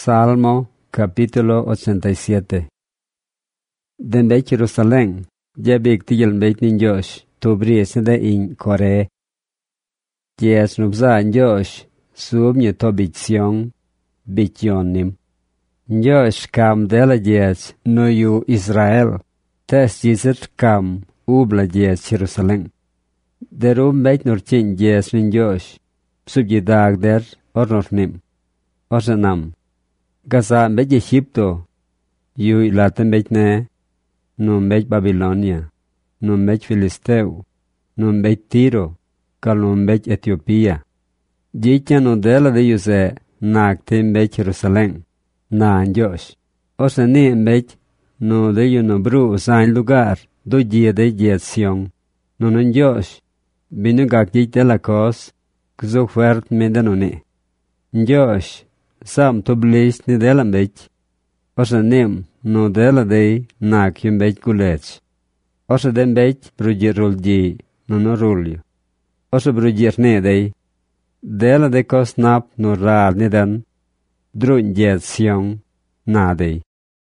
Salmo capítulo 87. Dembek Jerusalén, jebik tijel mbek nin Josh, tubri sende in Kore. Jes nubza Josh, sub nye tobik siong, bik yonim. Josh kam dela jes no yu Israel, tes jizet kam ubla jes Jerusalén. Derum mbek nurchin jes nin Josh, sub jidag der ornornim, orzenam. Gaza mbek Egipto, yu ilaten mbek ne, no mbek Babilonia, no mbek Filisteu, no mbek Tiro, kal no mbek Etiopia. Jitja no dela de yuse nakte mbek Jerusalén, na Josh. Ose ni mbek no de yu no bru usain lugar, do jie de jie Sion. No Josh, binu gak jitja la kos, kzo fuert mende no ni. Josh, sam toblis ni dela mbek, ose nim no dela de nak yum mbek gulech. Ose den mbek brujir rulji no rulju. Ose brujir ne de, dela de kos nap no rar ni den, drun jet Sion na de.